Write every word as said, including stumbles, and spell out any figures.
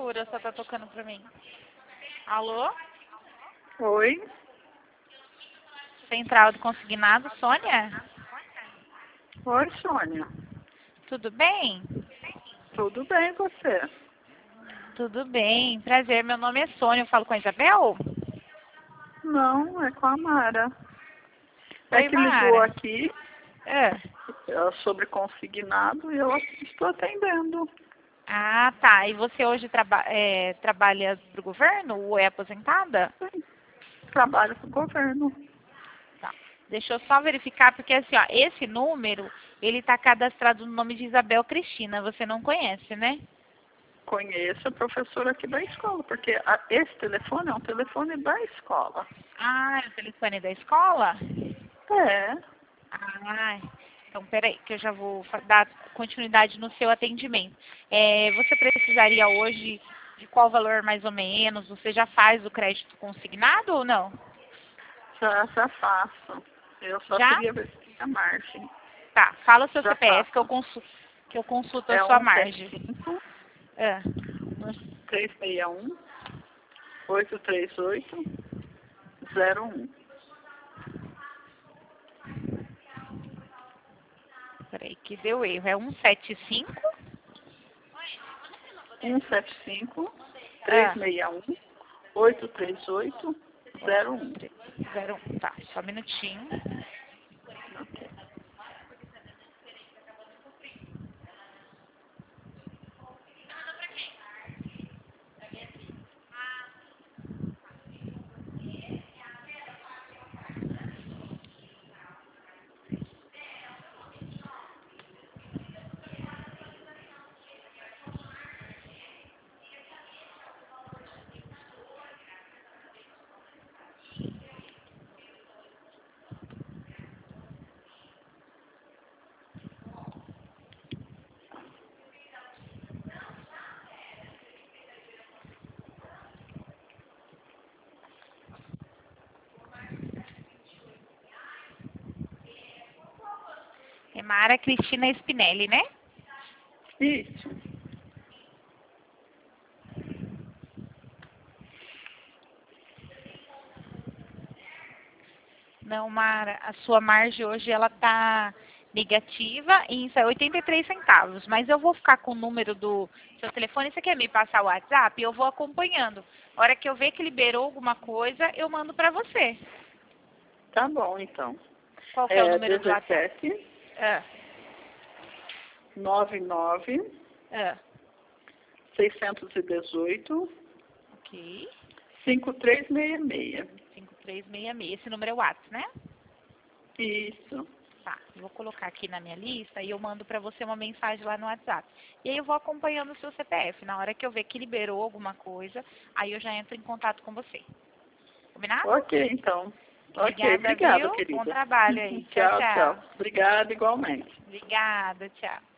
segura, só tá tocando pra mim. Alô? Oi, Central do Consignado, Sônia? oi Sônia, Tudo bem? tudo bem você? Tudo bem, prazer. Meu nome é Sônia, eu falo com a Isabel? Não, é com a Mara. É Oi, que ligou Mara. aqui É. é, sobre consignado e eu estou atendendo. Ah, tá. E você hoje traba é, trabalha pro governo ou é aposentada? Sim, trabalho para o governo. Tá. Deixa eu só verificar, porque assim, ó, esse número, ele tá cadastrado no nome de Isabel Cristina. Você não conhece, né? Conheço a professora aqui da escola, porque a- esse telefone é um telefone da escola. Ah, é o telefone da escola? É, Ah, então peraí, que eu já vou fa- dar continuidade no seu atendimento. É, você precisaria hoje de qual valor mais ou menos? Você já faz o crédito consignado ou não? já, já faço. Eu só Já? queria ver se tinha margem. Tá, fala o seu Já C P F que eu, faço. consu que eu consulto a É sua um sete margem. cinco, Ah, três seis um, oito três oito, zero um. peraí, que deu erro. É um sete cinco? um sete cinco, três Ah, seis um, oito três oito, zero um. zero um. Tá, só um minutinho. Ok. É Mara Cristina Spinelli, né? Isso. Não, Mara, a sua margem hoje ela tá negativa em oitenta e três centavos, mas eu vou ficar com o número do seu telefone. Você quer me passar o WhatsApp? Eu vou acompanhando. A hora que eu ver que liberou alguma coisa, eu mando pra você. Tá bom, então. Qual que é o É número do WhatsApp? dezessete, Ah, nove nove, ah, seiscentos e dezoito, ok. cinco três seis seis. cinco três seis seis. Esse número é o WhatsApp, né? Isso. Tá, eu vou colocar aqui na minha lista e eu mando pra você uma mensagem lá no WhatsApp. E aí eu vou acompanhando o seu C P F. Na hora que eu ver que liberou alguma coisa, aí eu já entro em contato com você. Combinado? Ok, então. Ok, Obrigada, obrigado, viu? Bom querida. trabalho aí. Tchau, Tchau, tchau. tchau. Obrigada igualmente. Obrigada, tchau.